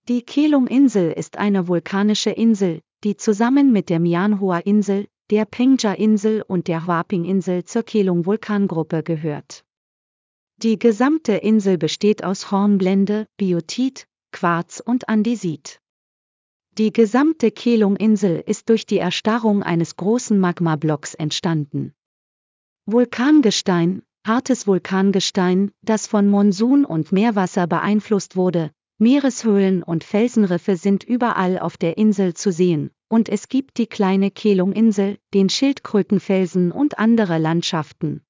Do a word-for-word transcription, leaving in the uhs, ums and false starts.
Die Kelong-Insel ist eine vulkanische Insel, die zusammen mit der Mianhua-Insel, der Pengjia-Insel und der Hwaping-Insel zur Kelong-Vulkangruppe gehört. Die gesamte Insel besteht aus Hornblende, Biotit, Quarz und Andesit. Die gesamte Kelong-Insel ist durch die Erstarrung eines großen Magmablocks entstanden. Vulkangestein, hartes Vulkangestein, das von Monsun und Meerwasser beeinflusst wurde. Meereshöhlen und Felsenriffe sind überall auf der Insel zu sehen, und es gibt die kleine Kelong-Insel, den Schildkrötenfelsen und andere Landschaften.